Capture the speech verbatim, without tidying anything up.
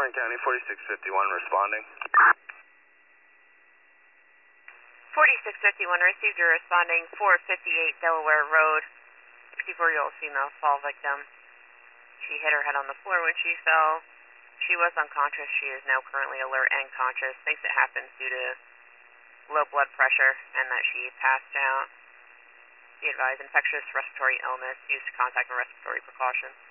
Warren County, forty-six fifty-one responding. forty-six fifty-one received your responding four fifty-eight Delaware Road. sixty-four-year-old female fall victim. She hit her head on the floor when she fell. She was unconscious. She is now currently alert and conscious. Thinks it happened due to low blood pressure and that she passed out. Be advised, infectious respiratory illness. Use contact and respiratory precautions.